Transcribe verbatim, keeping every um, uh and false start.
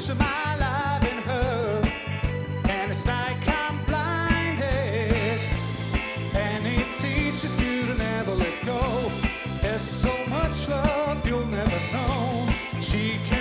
much of my life in her, and it's like I'm blinded, and it teaches you to never let go. There's so much love you'll never know. She